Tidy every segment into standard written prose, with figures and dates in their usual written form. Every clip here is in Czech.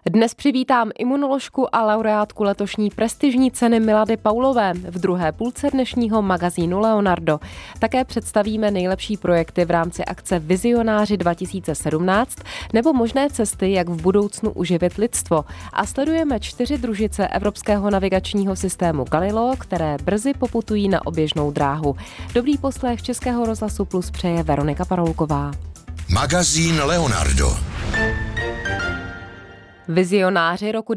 Dnes přivítám imunoložku a laureátku letošní prestižní ceny Milady Paulové v druhé půlce dnešního magazínu Leonardo. Také představíme nejlepší projekty v rámci akce Vizionáři 2017 nebo možné cesty, jak v budoucnu uživit lidstvo. A sledujeme 4 družice evropského navigačního systému Galileo, které brzy poputují na oběžnou dráhu. Dobrý poslech Českého rozhlasu Plus přeje Veronika Paroulková. Magazín Leonardo. Vizionáři roku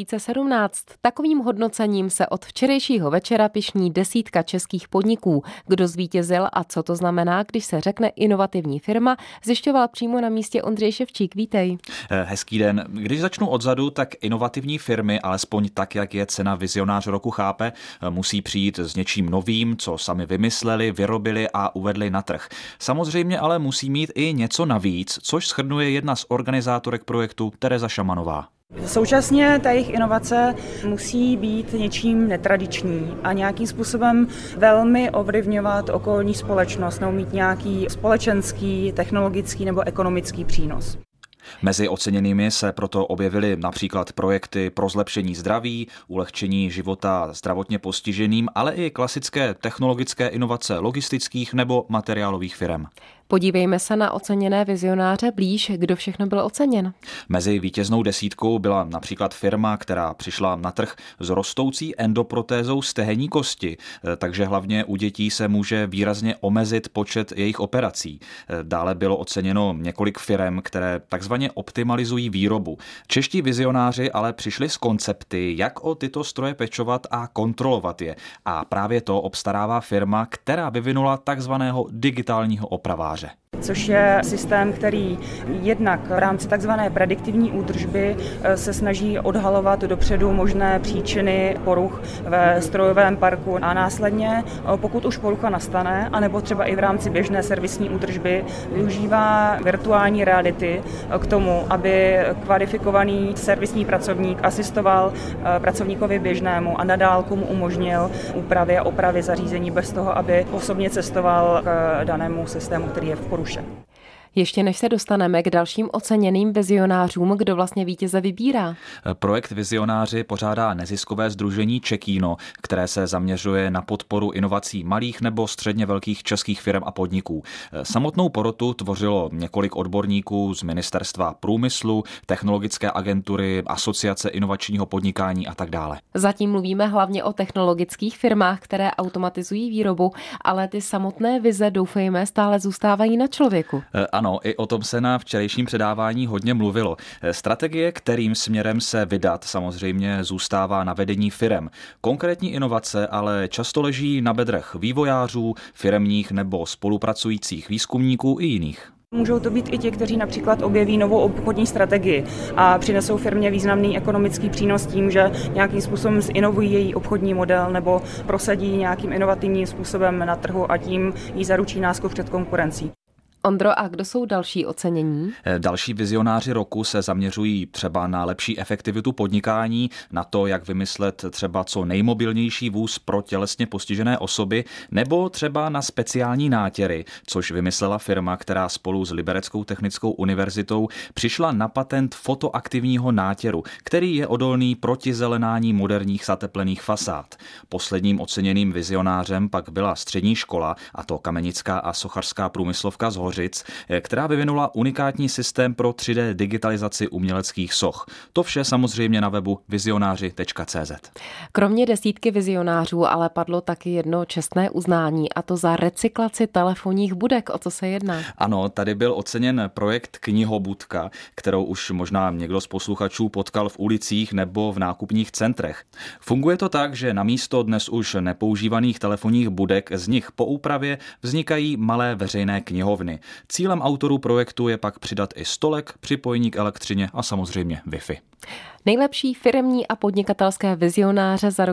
2017. Takovým hodnocením se od včerejšího večera pyšní desítka českých podniků. Kdo zvítězil a co to znamená, když se řekne inovativní firma, zjišťoval přímo na místě Ondřej Ševčík. Vítej. Hezký den. Když začnu odzadu, tak inovativní firmy, alespoň tak, jak je cena Vizionář roku chápe, musí přijít s něčím novým, co sami vymysleli, vyrobili a uvedli na trh. Samozřejmě ale musí mít i něco navíc, což shrnuje jedna z organizátorek projektu Tereza Šamanová. Současně ta jejich inovace musí být něčím netradiční a nějakým způsobem velmi ovlivňovat okolní společnost nebo mít nějaký společenský, technologický nebo ekonomický přínos. Mezi oceněnými se proto objevily například projekty pro zlepšení zdraví, ulehčení života zdravotně postiženým, ale i klasické technologické inovace logistických nebo materiálových firem. Podívejme se na oceněné vizionáře blíž, kdo všechno byl oceněn. Mezi vítěznou desítkou byla například firma, která přišla na trh s rostoucí endoprotézou stehenní kosti, takže hlavně u dětí se může výrazně omezit počet jejich operací. Dále bylo oceněno několik firem, které takzvaně optimalizují výrobu. Čeští vizionáři ale přišli s koncepty, jak o tyto stroje pečovat a kontrolovat je. A právě to obstarává firma, která vyvinula takzvaného digitálního opraváře. Což je systém, který jednak v rámci takzvané prediktivní údržby se snaží odhalovat dopředu možné příčiny poruch ve strojovém parku a následně, pokud už porucha nastane, anebo třeba i v rámci běžné servisní údržby, využívá virtuální reality k tomu, aby kvalifikovaný servisní pracovník asistoval pracovníkovi běžnému a na dálku mu umožnil úpravy a opravy zařízení bez toho, aby osobně cestoval k danému systému, který je v poruše. Ještě než se dostaneme k dalším oceněným vizionářům, kdo vlastně vítěze vybírá? Projekt Vizionáři pořádá neziskové sdružení Czekino, které se zaměřuje na podporu inovací malých nebo středně velkých českých firm a podniků. Samotnou porotu tvořilo několik odborníků z Ministerstva průmyslu, Technologické agentury, Asociace inovačního podnikání a tak dále. Zatím mluvíme hlavně o technologických firmách, které automatizují výrobu, ale ty samotné vize, doufejme, stále zůstávají na člověku. Ano, i o tom se na včerejším předávání hodně mluvilo. Strategie, kterým směrem se vydat, samozřejmě zůstává na vedení firem. Konkrétní inovace ale často leží na bedrech vývojářů, firemních nebo spolupracujících výzkumníků i jiných. Můžou to být i ti, kteří například objeví novou obchodní strategii a přinesou firmě významný ekonomický přínos tím, že nějakým způsobem zinovují její obchodní model nebo prosadí nějakým inovativním způsobem na trhu a tím jí zaručí náskok před konkurencí. Ondro, a kdo jsou další ocenění? Další vizionáři roku se zaměřují třeba na lepší efektivitu podnikání, na to, jak vymyslet třeba co nejmobilnější vůz pro tělesně postižené osoby, nebo třeba na speciální nátěry, což vymyslela firma, která spolu s Libereckou technickou univerzitou přišla na patent fotoaktivního nátěru, který je odolný proti zelenání moderních zateplených fasád. Posledním oceněným vizionářem pak byla střední škola, a to Kamenická a sochařská průmyslovka z Hořic, která vyvinula unikátní systém pro 3D digitalizaci uměleckých soch. To vše samozřejmě na webu vizionáři.cz. Kromě desítky vizionářů ale padlo taky jedno čestné uznání, a to za recyklaci telefonních budek. O co se jedná? Ano, tady byl oceněn projekt Knihobudka, kterou už možná někdo z posluchačů potkal v ulicích nebo v nákupních centrech. Funguje to tak, že namísto dnes už nepoužívaných telefonních budek z nich po úpravě vznikají malé veřejné knihovny. Cílem autorů projektu je pak přidat i stolek, připojení k elektřině a samozřejmě Wi-Fi. Nejlepší firemní a podnikatelské vizionáře za rok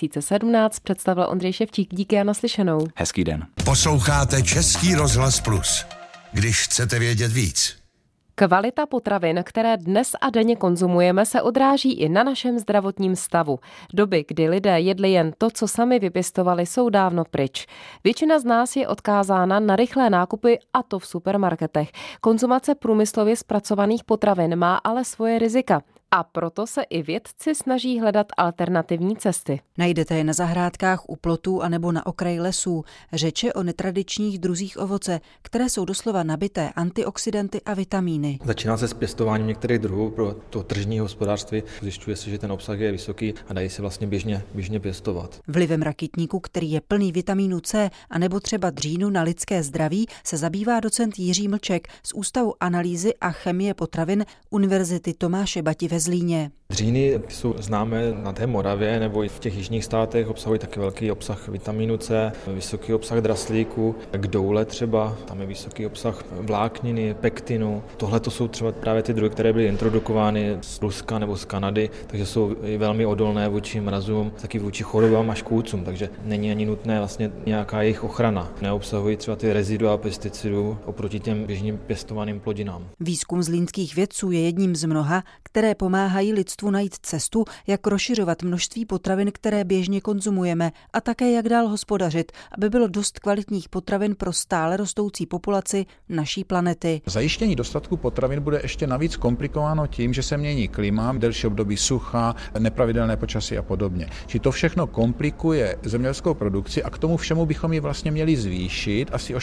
2017 představil Ondřej Ševčík. Díky a naslyšenou. Hezký den. Posloucháte Český rozhlas Plus. Když chcete vědět víc. Kvalita potravin, které dnes a denně konzumujeme, se odráží i na našem zdravotním stavu. Doby, kdy lidé jedli jen to, co sami vypěstovali, jsou dávno pryč. Většina z nás je odkázána na rychlé nákupy, a to v supermarketech. Konzumace průmyslově zpracovaných potravin má ale svoje rizika. A proto se i vědci snaží hledat alternativní cesty. Najdete je na zahrádkách, u plotů anebo na okraji lesů. Řeče o netradičních druzích ovoce, které jsou doslova nabité antioxidanty a vitamíny. Začíná se s pěstováním některých druhů pro to tržní hospodářství. Zjišťuje se, že ten obsah je vysoký a dají se vlastně běžně pěstovat. Vlivem rakitníku, který je plný vitamínu C a nebo třeba dřínu na lidské zdraví, se zabývá docent Jiří Mlček z Ústavu analýzy a chemie potravin Univerzity Tomáše Bati ve Zlíně. Dříny jsou známé na té Moravě nebo i v těch jižních státech, obsahují taky velký obsah vitamínu C, vysoký obsah draslíku, k doule třeba, tam je vysoký obsah vlákniny, pektinu. Tohle to jsou třeba právě ty druhy, které byly introdukovány z Ruska nebo z Kanady, takže jsou i velmi odolné vůči mrazům, taky vůči chorobám a škůdcům, takže není ani nutné vlastně nějaká jejich ochrana. Neobsahují třeba ty rezidua pesticidů oproti těm běžným pěstovaným plodinám. Výzkum zlínských vědců je jedním z mnoha, které pomáhají lidstvu najít cestu, jak rozšiřovat množství potravin, které běžně konzumujeme, a také jak dál hospodařit, aby bylo dost kvalitních potravin pro stále rostoucí populaci naší planety. Zajištění dostatku potravin bude ještě navíc komplikováno tím, že se mění klima, delší období sucha, nepravidelné počasí a podobně. Či to všechno komplikuje zemědělskou produkci a k tomu všemu bychom ji vlastně měli zvýšit asi o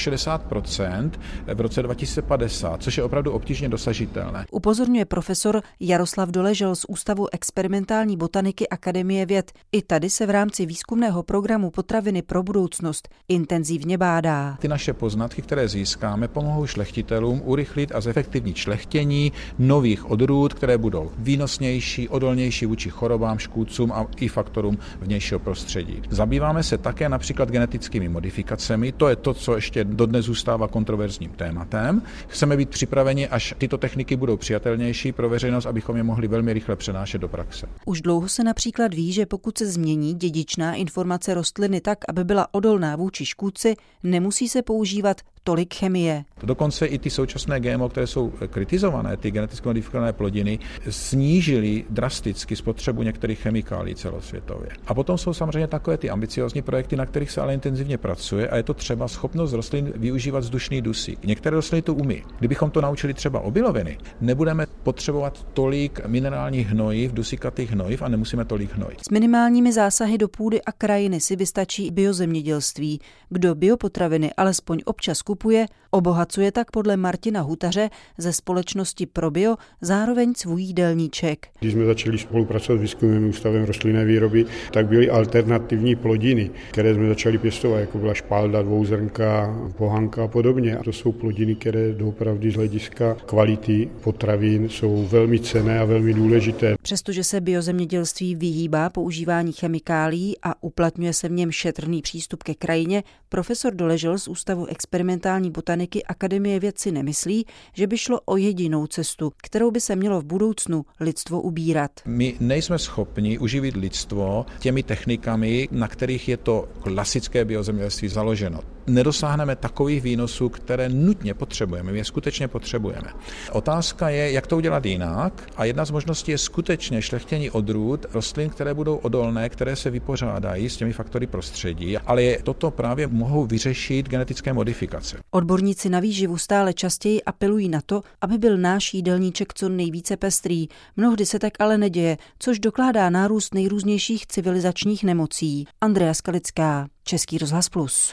60% v roce 2050, což je opravdu obtížně dosažitelné. Upozorňuje profesor Jaroslav Doležel z Ústavu experimentální botaniky Akademie věd. I tady se v rámci výzkumného programu Potraviny pro budoucnost intenzivně bádá. Ty naše poznatky, které získáme, pomohou šlechtitelům urychlit a zefektivnit šlechtění nových odrůd, které budou výnosnější, odolnější vůči chorobám, škůdcům a i faktorům vnějšího prostředí. Zabýváme se také například genetickými modifikacemi, to je to, co ještě dodnes zůstává kontroverzním tématem. Chceme být připraveni, až tyto techniky budou přijatelnější pro veřejnost, abychom je mohli velmi rychle přenášet do praxe. Už dlouho se například ví, že pokud se změní dědičná informace rostliny tak, aby byla odolná vůči škůdci, nemusí se používat tolik chemie. Dokonce i ty současné GMO, které jsou kritizované, ty geneticky modifikované plodiny, snížily drasticky spotřebu některých chemikálií celosvětově. A potom jsou samozřejmě takové ty ambiciózní projekty, na kterých se ale intenzivně pracuje, a je to třeba schopnost rostlin využívat vzdušný dusík. Některé rostliny to umí. Kdybychom to naučili třeba obiloviny, nebudeme potřebovat tolik minerálních hnojiv, dusíkatých hnojiv a nemusíme tolik hnojit. S minimálními zásahy do půdy a krajiny si vystačí biozemědělství. Kdo biopotraviny alespoň občas kupuje, obohacuje tak podle Martina Hutaře ze společnosti ProBio zároveň svůj jídelníček. Když jsme začali spolupracovat s výzkumným ústavem rostlinné výroby, tak byly alternativní plodiny, které jsme začali pěstovat, jako byla špalda, dvouzrnka, pohanka a podobně. A to jsou plodiny, které doopravdy z hlediska kvality potravin jsou velmi cenné a velmi důležité. Přestože se biozemědělství vyhýbá používání chemikálií a uplatňuje se v něm šetrný přístup ke krajině, profesor Doležel z Ústavu experimentální botaniky Akademie věd si nemyslí, že by šlo o jedinou cestu, kterou by se mělo v budoucnu lidstvo ubírat. My nejsme schopni uživit lidstvo těmi technikami, na kterých je to klasické biozemědělství založeno. Nedosáhneme takových výnosů, které nutně potřebujeme, my je skutečně potřebujeme. Otázka je, jak to udělat jinak, a jedna z možností je skutečně šlechtění odrůd rostlin, které budou odolné, které se vypořádají s těmi faktory prostředí, ale toto právě mohou vyřešit genetické modifikace. Odborníci na výživu stále častěji apelují na to, aby byl náš jídelníček co nejvíce pestrý. Mnohdy se tak ale neděje, což dokládá nárůst nejrůznějších civilizačních nemocí. Andrea Skalická, Český rozhlas Plus.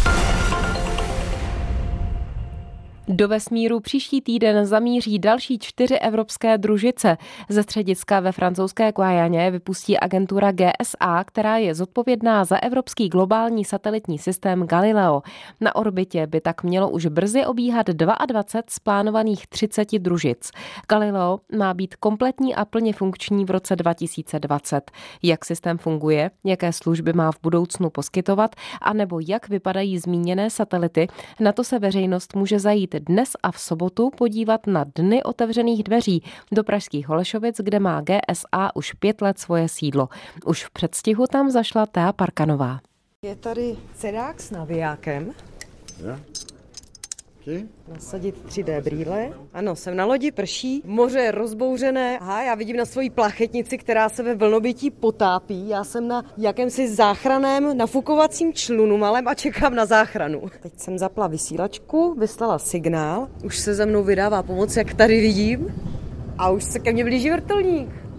Do vesmíru příští týden zamíří další 4 evropské družice. Ze střediska ve francouzské Guyaně vypustí agentura GSA, která je zodpovědná za evropský globální satelitní systém Galileo. Na orbitě by tak mělo už brzy obíhat 22 z plánovaných 30 družic. Galileo má být kompletní a plně funkční v roce 2020. Jak systém funguje, jaké služby má v budoucnu poskytovat, anebo jak vypadají zmíněné satelity, na to se veřejnost může zajít dnes a v sobotu podívat na Dny otevřených dveří do pražských Holešovic, kde má GSA už 5 let svoje sídlo. Už v předstihu tam zašla Thea Parkanová. Je tady sedák s navijákem. Nasadit 3D brýle. Ano, jsem na lodi, prší, moře je rozbouřené. Aha, já vidím na svoji plachetnici, která se ve vlnobytí potápí. Já jsem na jakémsi záchranném nafukovacím člunu malém a čekám na záchranu. Teď jsem zapla vysílačku, vyslala signál. Už se za mnou vydává pomoc, jak tady vidím. A už se ke mně blíží vrtulník.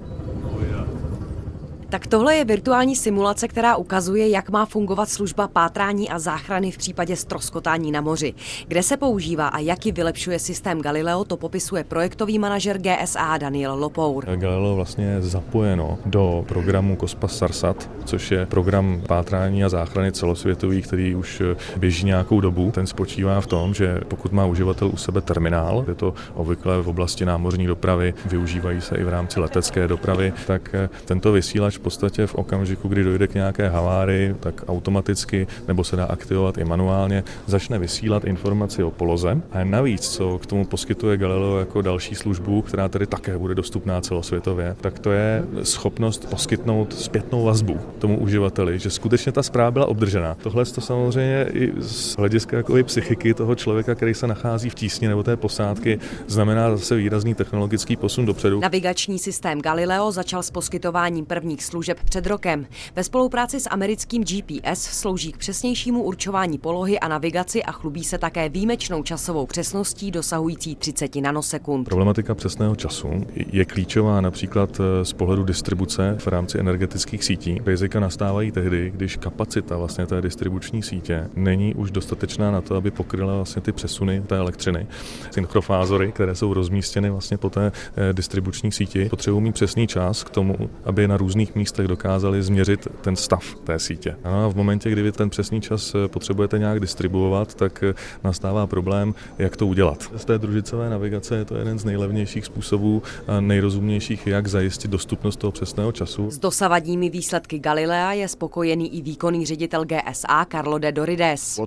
Tak tohle je virtuální simulace, která ukazuje, jak má fungovat služba pátrání a záchrany v případě ztroskotání na moři. Kde se používá a jak ji vylepšuje systém Galileo, to popisuje projektový manažer GSA Daniel Lopour. Galileo vlastně je zapojeno do programu COSPAS SARSAT, což je program pátrání a záchrany celosvětový, který už běží nějakou dobu. Ten spočívá v tom, že pokud má uživatel u sebe terminál, je to obvykle v oblasti námořní dopravy, využívají se i v rámci letecké dopravy, tak tento vysílač v podstatě v okamžiku, kdy dojde k nějaké havárii, tak automaticky nebo se dá aktivovat i manuálně, začne vysílat informaci o poloze. A navíc, co k tomu poskytuje Galileo jako další službu, která tedy také bude dostupná celosvětově, tak to je schopnost poskytnout zpětnou vazbu tomu uživateli, že skutečně ta zpráva byla obdržena. Tohle to samozřejmě i z hlediska jako i psychiky toho člověka, který se nachází v tísni nebo té posádky, znamená zase výrazný technologický posun dopředu. Navigační systém Galileo začal s poskytováním prvních služeb před rokem. Ve spolupráci s americkým GPS slouží k přesnějšímu určování polohy a navigaci a chlubí se také výjimečnou časovou přesností dosahující 30 nanosekund. Problematika přesného času je klíčová například z pohledu distribuce v rámci energetických sítí. Rizika nastávají tehdy, když kapacita vlastně té distribuční sítě není už dostatečná na to, aby pokryla vlastně ty přesuny té elektřiny. Synchrofázory, které jsou rozmístěny vlastně po té distribuční síti, potřebují mít přesný čas k tomu, aby na různých místech dokázali změřit ten stav té sítě. A v momentě, kdy vy ten přesný čas potřebujete nějak distribuovat, tak nastává problém, jak to udělat. Z té družicové navigace je to jeden z nejlevnějších způsobů a nejrozumnějších, jak zajistit dostupnost toho přesného času. S dosavadními výsledky Galilea je spokojený i výkonný ředitel GSA Carlo De Dorides.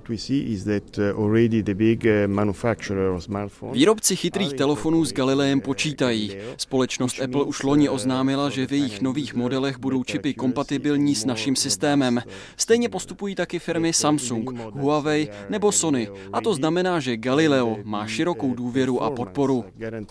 Výrobci chytrých telefonů s Galileem počítají. Společnost Apple už loni oznámila, že v jejich nových modelech budou čipy kompatibilní s naším systémem. Stejně postupují taky firmy Samsung, Huawei nebo Sony. A to znamená, že Galileo má širokou důvěru a podporu.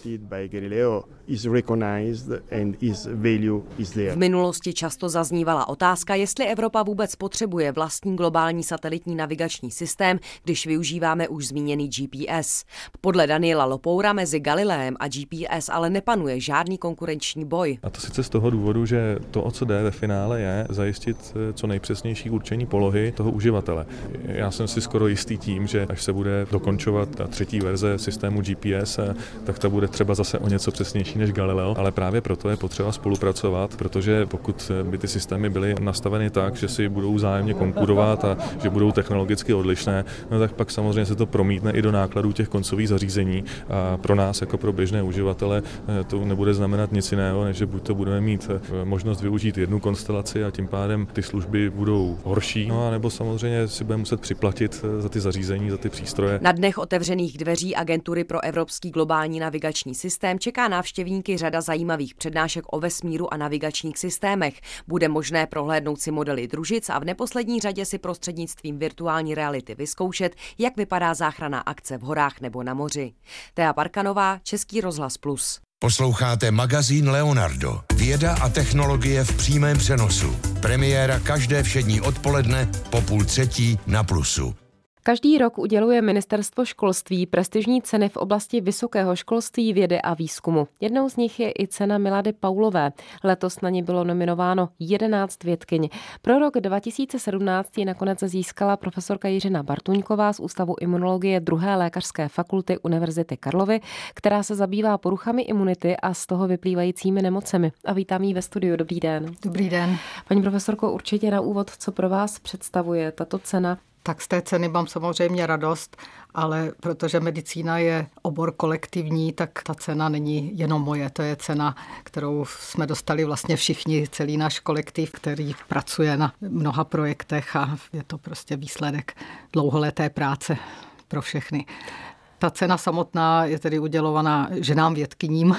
V minulosti často zaznívala otázka, jestli Evropa vůbec potřebuje vlastní globální satelitní navigační systém, když využíváme už zmíněný GPS. Podle Daniela Lopoura mezi Galileem a GPS ale nepanuje žádný konkurenční boj. A to sice z toho důvodu, že to, o co jde ve finále, je zajistit co nejpřesnější určení polohy toho uživatele. Já jsem si skoro jistý tím, že až se bude dokončovat ta třetí verze systému GPS, tak ta bude třeba zase o něco přesnější než Galileo, ale právě proto je potřeba spolupracovat, protože pokud by ty systémy byly nastaveny tak, že si budou vzájemně konkurovat a že budou technologicky odlišné, no tak pak samozřejmě se to promítne i do nákladů těch koncových zařízení a pro nás jako pro běžné uživatele to nebude znamenat nic jiného, než že buď to budeme mít možnost využít jednu konstelaci a tím pádem ty služby budou horší, no a nebo samozřejmě si budeme muset připlatit za ty zařízení, za ty přístroje. Na dnech otevřených dveří Agentury pro evropský globální navigační systém čeká návštěvníky řada zajímavých přednášek o vesmíru a navigačních systémech. Bude možné prohlédnout si modely družic a v neposlední řadě si prostřednictvím virtuální reality vyzkoušet, jak vypadá záchranná akce v horách nebo na moři. Thea Parkanová, Český rozhlas Plus. Posloucháte magazín Leonardo. Věda a technologie v přímém přenosu. Premiéra každé všední odpoledne po 2:30 na Plusu. Každý rok uděluje Ministerstvo školství prestižní ceny v oblasti vysokého školství, vědy a výzkumu. Jednou z nich je i cena Milady Paulové. Letos na ní bylo nominováno 11 vědkyň. Pro rok 2017 ji nakonec získala profesorka Jiřina Bartuňková z Ústavu imunologie 2. lékařské fakulty Univerzity Karlovy, která se zabývá poruchami imunity a z toho vyplývajícími nemocemi. A vítám ji ve studiu. Dobrý den. Dobrý den. Paní profesorko, určitě na úvod, co pro vás představuje tato cena? Tak z té ceny mám samozřejmě radost, ale protože medicína je obor kolektivní, tak ta cena není jenom moje. To je cena, kterou jsme dostali vlastně všichni, celý náš kolektiv, který pracuje na mnoha projektech a je to prostě výsledek dlouholeté práce pro všechny. Ta cena samotná je tedy udělovaná ženám vědkyním,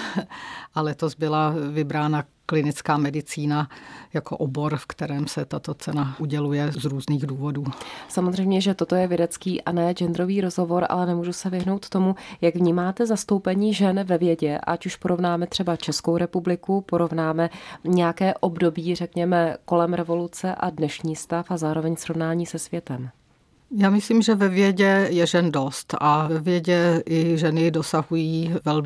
a letos byla vybrána klinická medicína jako obor, v kterém se tato cena uděluje z různých důvodů. Samozřejmě, že toto je vědecký a ne genderový rozhovor, ale nemůžu se vyhnout tomu, jak vnímáte zastoupení žen ve vědě, ať už porovnáme třeba Českou republiku, porovnáme nějaké období, řekněme, kolem revoluce a dnešní stav a zároveň srovnání se světem. Já myslím, že ve vědě je žen dost a ve vědě i ženy dosahují velmi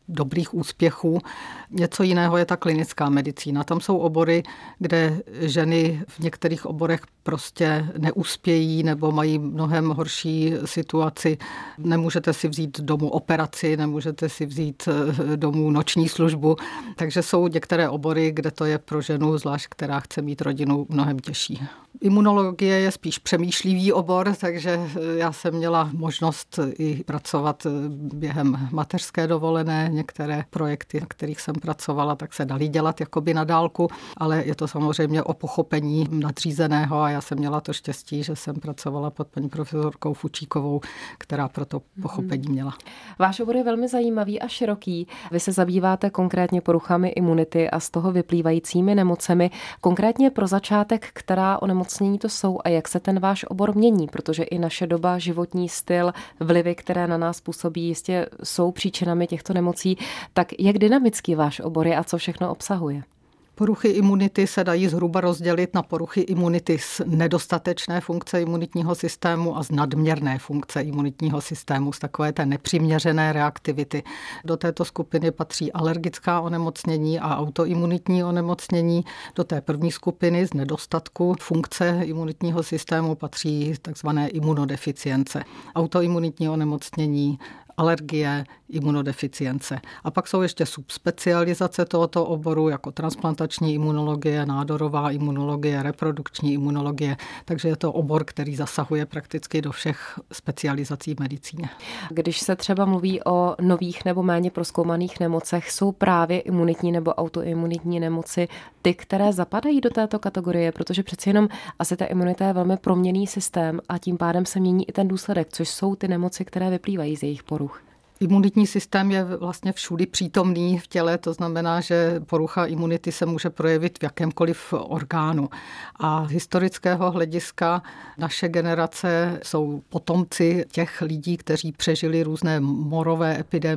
dobrých úspěchů. Něco jiného je ta klinická medicína. Tam jsou obory, kde ženy v některých oborech prostě neuspějí nebo mají mnohem horší situaci. Nemůžete si vzít domů operaci, nemůžete si vzít domů noční službu. Takže jsou některé obory, kde to je pro ženu, zvlášť která chce mít rodinu, mnohem těžší. Imunologie je spíš přemýšlivý obor, takže já jsem měla možnost i pracovat během mateřské dovolené. Některé projekty, na kterých jsem pracovala, tak se daly dělat jakoby na dálku, ale je to samozřejmě o pochopení nadřízeného a já jsem měla to štěstí, že jsem pracovala pod paní profesorkou Fučíkovou, která pro to pochopení měla. Váš obor je velmi zajímavý a široký. Vy se zabýváte konkrétně poruchami imunity a z toho vyplývajícími nemocemi. Konkrétně pro začátek, která onemocnění to jsou a jak se ten váš obor mění, protože i naše doba, životní styl, vlivy, které na nás působí, jistě jsou příčinami těchto nemocí. Tak jak dynamický váš obor je a co všechno obsahuje? Poruchy imunity se dají zhruba rozdělit na poruchy imunity z nedostatečné funkce imunitního systému a z nadměrné funkce imunitního systému, z takové té nepřiměřené reaktivity. Do této skupiny patří alergická onemocnění a autoimunitní onemocnění. Do té první skupiny z nedostatku funkce imunitního systému patří takzvané imunodeficience. Autoimunitní onemocnění, alergie, imunodeficience. A pak jsou ještě subspecializace tohoto oboru, jako transplantační imunologie, nádorová imunologie, reprodukční imunologie. Takže je to obor, který zasahuje prakticky do všech specializací v medicíně. Když se třeba mluví o nových nebo méně prozkoumaných nemocech, jsou právě imunitní nebo autoimunitní nemoci ty, které zapadají do této kategorie, protože přeci jenom asi ta imunita je velmi proměnný systém a tím pádem se mění i ten důsledek, což jsou ty nemoci, které vyplývají z jejich poruch. Imunitní systém je vlastně všudy přítomný v těle, to znamená, že porucha imunity se může projevit v jakémkoliv orgánu. A z historického hlediska naše generace jsou potomci těch lidí, kteří přežili různé morové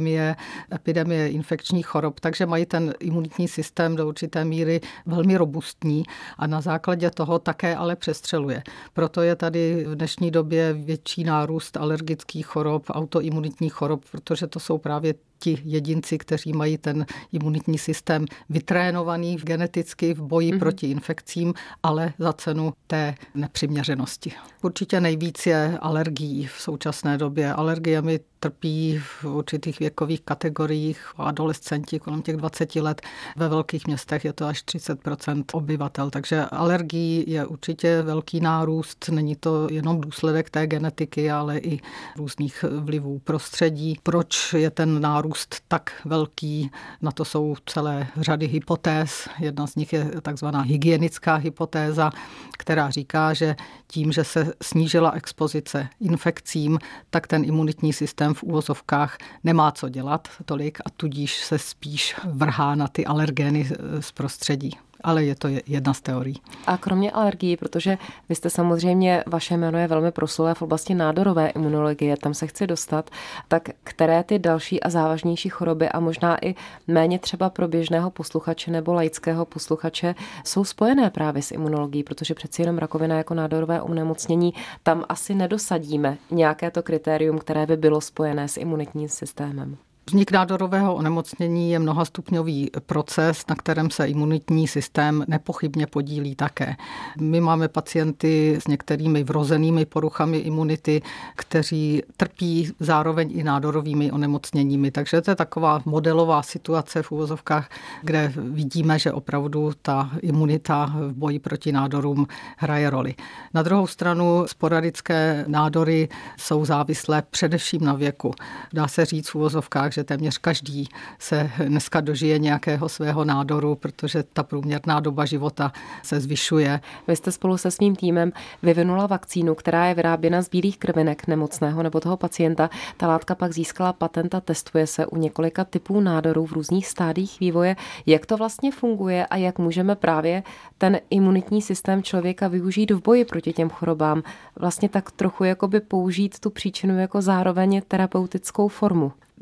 epidemie infekčních chorob, takže mají ten imunitní systém do určité míry velmi robustní a na základě toho také ale přestřeluje. Proto je tady v dnešní době větší nárůst alergických chorob, autoimunitních chorob, protože to jsou právě ti jedinci, kteří mají ten imunitní systém vytrénovaný geneticky v boji proti infekcím, ale za cenu té nepřiměřenosti. Určitě nejvíc je alergií v současné době. Alergiemi trpí v určitých věkových kategoriích adolescenti kolem těch 20 let. Ve velkých městech je to až 30% obyvatel, takže alergií je určitě velký nárůst. Není to jenom důsledek té genetiky, ale i různých vlivů prostředí. Proč je ten nárůst tak velký? Na to jsou celé řady hypotéz. Jedna z nich je takzvaná hygienická hypotéza, která říká, že tím, že se snížila expozice infekcím, tak ten imunitní systém v uvozovkách nemá co dělat tolik a tudíž se spíš vrhá na ty alergény z prostředí. Ale je to jedna z teorií. A kromě alergií, protože vy jste samozřejmě, vaše jméno je velmi proslulé v oblasti nádorové imunologie, tam se chci dostat, tak které ty další a závažnější choroby a možná i méně třeba pro běžného posluchače nebo laického posluchače jsou spojené právě s imunologií, protože přeci jenom rakovina jako nádorové onemocnění, tam asi nedosadíme nějaké to kritérium, které by bylo spojené s imunitním systémem. Vznik nádorového onemocnění je mnohastupňový proces, na kterém se imunitní systém nepochybně podílí také. My máme pacienty s některými vrozenými poruchami imunity, kteří trpí zároveň i nádorovými onemocněními. Takže to je taková modelová situace v uvozovkách, kde vidíme, že opravdu ta imunita v boji proti nádorům hraje roli. Na druhou stranu sporadické nádory jsou závislé především na věku. Dá se říct v uvozovkách, že téměř každý se dneska dožije nějakého svého nádoru, protože ta průměrná doba života se zvyšuje. Vy jste spolu se svým týmem vyvinula vakcínu, která je vyráběna z bílých krvinek nemocného nebo toho pacienta. Ta látka pak získala patent a testuje se u několika typů nádorů v různých stádiích vývoje. Jak to vlastně funguje a jak můžeme právě ten imunitní systém člověka využít v boji proti těm chorobám? Vlastně tak trochu jakoby použít tu příčinu jako zároveň terapeutickou formu.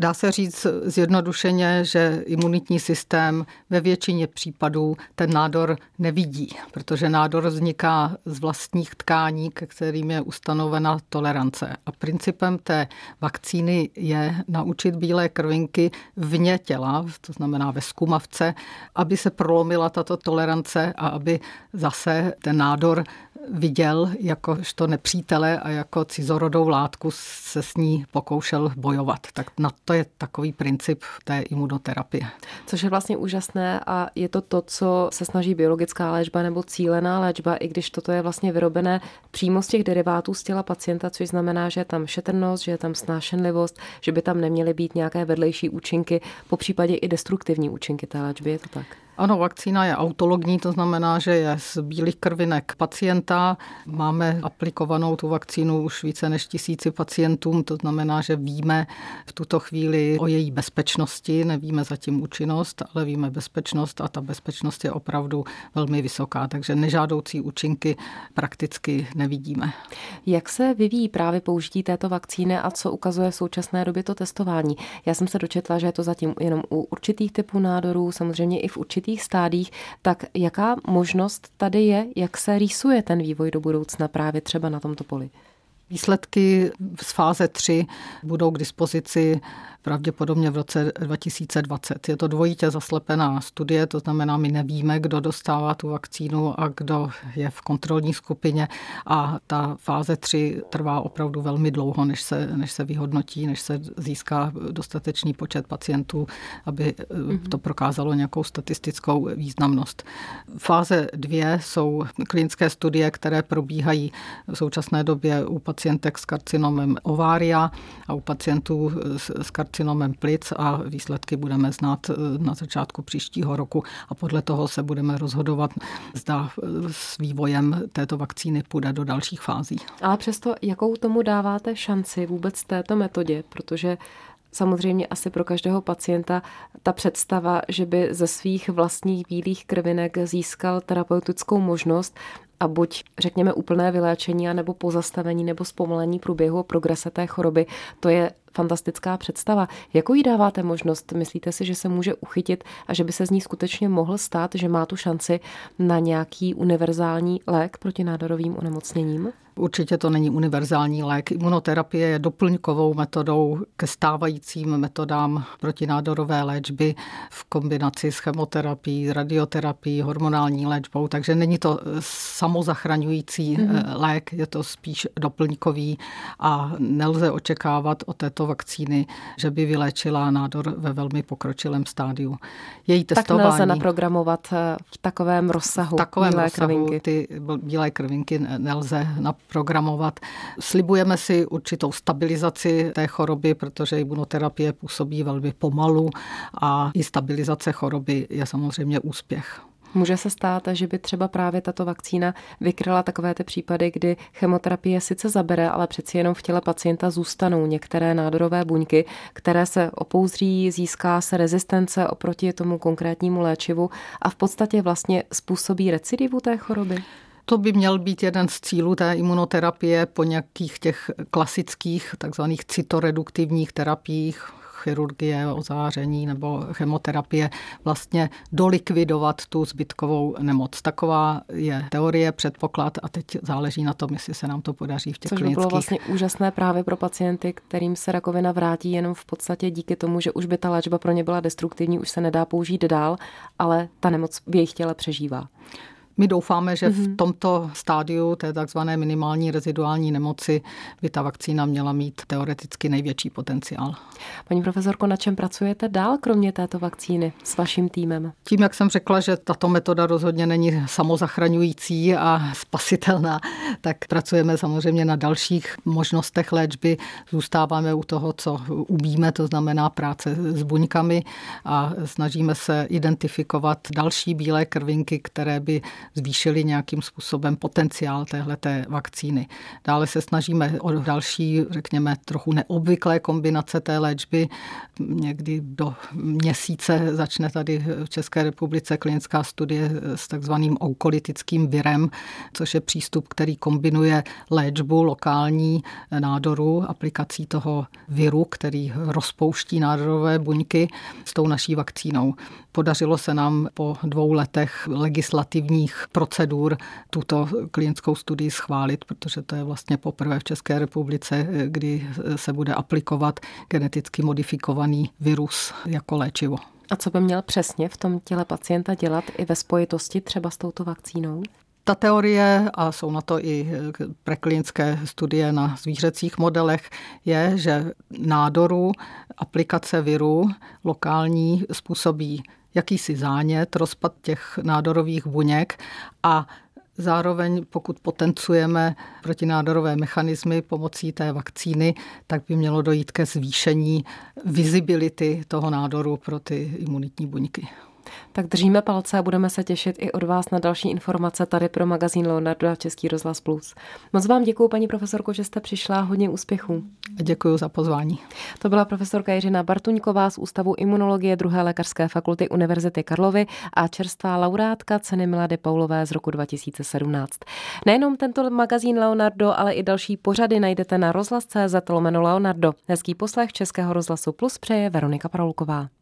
Dá se říct zjednodušeně, že imunitní systém ve většině případů ten nádor nevidí, protože nádor vzniká z vlastních tkání, ke kterým je ustanovena tolerance. A principem té vakcíny je naučit bílé krvinky vně těla, to znamená ve zkumavce, aby se prolomila tato tolerance a aby zase ten nádor viděl jakožto nepřítele a jako cizorodou látku se s ní pokoušel bojovat. Tak na to je takový princip té imunoterapie. Což je vlastně úžasné a je to, co se snaží biologická léčba nebo cílená léčba, i když toto je vlastně vyrobené přímo z těch derivátů z těla pacienta, což znamená, že je tam šetrnost, že je tam snášenlivost, že by tam neměly být nějaké vedlejší účinky, popřípadě i destruktivní účinky té léčby, je to tak? Ano, vakcína je autologní, to znamená, že je z bílých krvinek pacienta. Máme aplikovanou tu vakcínu už více než 1000 pacientům, to znamená, že víme v tuto chvíli o její bezpečnosti, nevíme zatím účinnost, ale víme bezpečnost a ta bezpečnost je opravdu velmi vysoká, takže nežádoucí účinky prakticky nevidíme. Jak se vyvíjí právě použití této vakcíny a co ukazuje v současné době to testování? Já jsem se dočetla, že je to zatím jenom u určitých typů nádorů, samozřejmě i v určitých stádích, tak jaká možnost tady je, jak se rýsuje ten vývoj do budoucna právě třeba na tomto poli? Výsledky z fáze 3 budou k dispozici pravděpodobně v roce 2020. Je to dvojitě zaslepená studie, to znamená, my nevíme, kdo dostává tu vakcínu a kdo je v kontrolní skupině a ta fáze 3 trvá opravdu velmi dlouho, než se vyhodnotí, než se získá dostatečný počet pacientů, aby to prokázalo nějakou statistickou významnost. Fáze 2 jsou klinické studie, které probíhají v současné době u pacientek s karcinomem ovária a u pacientů s karcinomem plic a výsledky budeme znát na začátku příštího roku a podle toho se budeme rozhodovat, zda s vývojem této vakcíny půjde do dalších fází. Ale přesto, jakou tomu dáváte šanci vůbec této metodě, protože samozřejmě asi pro každého pacienta ta představa, že by ze svých vlastních bílých krvinek získal terapeutickou možnost a buď řekněme úplné vyléčení, nebo pozastavení nebo zpomalení průběhu a progrese té choroby, to je fantastická představa. Jakou jí dáváte možnost? Myslíte si, že se může uchytit a že by se z ní skutečně mohl stát, že má tu šanci na nějaký univerzální lék proti nádorovým onemocněním? Určitě to není univerzální lék. Imunoterapie je doplňkovou metodou ke stávajícím metodám protinádorové léčby v kombinaci s chemoterapií, radioterapií, hormonální léčbou, takže není to samozachraňující lék, je to spíš doplňkový a nelze očekávat od této vakcíny, že by vyléčila nádor ve velmi pokročilém stádiu. Její testování, tak nelze naprogramovat v takovém rozsahu bílé krvinky. Ty bílé krvinky nelze naprogramovat. Slibujeme si určitou stabilizaci té choroby, protože imunoterapie působí velmi pomalu a i stabilizace choroby je samozřejmě úspěch. Může se stát, že by třeba právě tato vakcína vykryla takové ty případy, kdy chemoterapie sice zabere, ale přeci jenom v těle pacienta zůstanou některé nádorové buňky, které se opouzří, získá se rezistence oproti tomu konkrétnímu léčivu a v podstatě vlastně způsobí recidivu té choroby? To by měl být jeden z cílů té imunoterapie po nějakých těch klasických takzvaných cytoreduktivních terapiích, chirurgie, ozáření nebo chemoterapie, vlastně dolikvidovat tu zbytkovou nemoc. Taková je teorie, předpoklad a teď záleží na tom, jestli se nám to podaří v těch klinických. Což by bylo vlastně úžasné právě pro pacienty, kterým se rakovina vrátí jenom v podstatě díky tomu, že už by ta léčba pro ně byla destruktivní, už se nedá použít dál, ale ta nemoc v jejich těle přežívá. My doufáme, že v tomto stádiu té takzvané minimální reziduální nemoci by ta vakcína měla mít teoreticky největší potenciál. Paní profesorko, na čem pracujete dál, kromě této vakcíny s vaším týmem? Tím, jak jsem řekla, že tato metoda rozhodně není samozachraňující a spasitelná, tak pracujeme samozřejmě na dalších možnostech léčby. Zůstáváme u toho, co umíme, to znamená práce s buňkami a snažíme se identifikovat další bílé krvinky, které by zvýšili nějakým způsobem potenciál téhleté vakcíny. Dále se snažíme o další, řekněme, trochu neobvyklé kombinace té léčby. Někdy do měsíce začne tady v České republice klinická studie s takzvaným onkolytickým virem, což je přístup, který kombinuje léčbu lokální nádoru, aplikací toho viru, který rozpouští nádorové buňky, s tou naší vakcínou. Podařilo se nám po 2 letech legislativních procedur tuto klinickou studii schválit, protože to je vlastně poprvé v České republice, kdy se bude aplikovat geneticky modifikovaný virus jako léčivo. A co by měl přesně v tom těle pacienta dělat i ve spojitosti třeba s touto vakcínou? Ta teorie, a jsou na to i preklinické studie na zvířecích modelech, je, že nádoru aplikace viru lokální způsobí jakýsi zánět, rozpad těch nádorových buněk a zároveň, pokud potenciujeme protinádorové mechanismy pomocí té vakcíny, tak by mělo dojít ke zvýšení vizibility toho nádoru pro ty imunitní buňky. Tak držíme palce a budeme se těšit i od vás na další informace tady pro magazín Leonardo a Český rozhlas Plus. Moc vám děkuju, paní profesorko, že jste přišla, hodně úspěchů. Děkuji za pozvání. To byla profesorka Jiřina Bartuňková z Ústavu imunologie 2. lékařské fakulty Univerzity Karlovy a čerstvá laureátka ceny Milady Paulové z roku 2017. Nejenom tento magazín Leonardo, ale i další pořady najdete na rozhlas.cz/Leonardo. Hezký poslech Českého rozhlasu Plus přeje Veronika Praulková.